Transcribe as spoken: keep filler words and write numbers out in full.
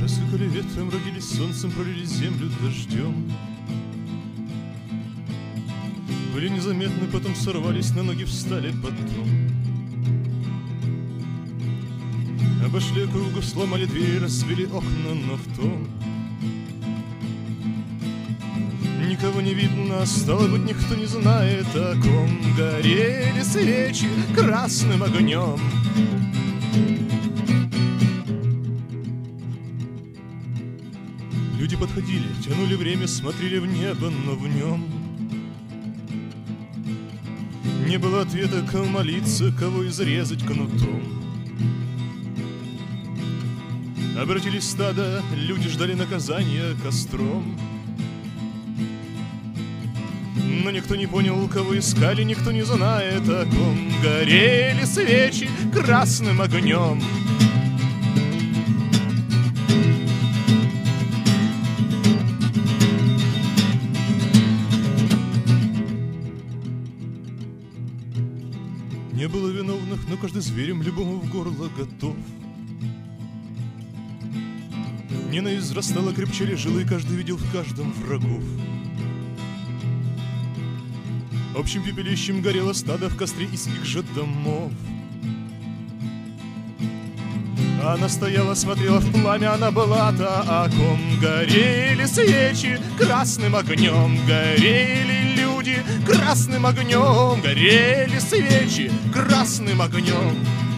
Рассыпали ветром, родились солнцем, пролили землю дождем. Были незаметны, потом сорвались, на ноги встали потом. Обошли кругу, сломали дверь, разбили окна, но в том никого не видно, стало быть, никто не знает о ком. Горели свечи красным огнем. Люди подходили, тянули время, смотрели в небо, но в нем не было ответа, кому молиться, кого изрезать кнутом. Обратились стадо, люди ждали наказания костром. Но никто не понял, кого искали, никто не знает о ком. Горели свечи красным огнем. Не было виновных, но каждый зверем любому в горло готов. Ненависть взрастала, крепчали жилы, каждый видел в каждом врагов. Общим пепелищем горело стадо в костре из их же домов. Она стояла, смотрела в пламя, она была-то о ком. Горели свечи красным огнем, горели люди красным огнем, горели свечи красным огнем.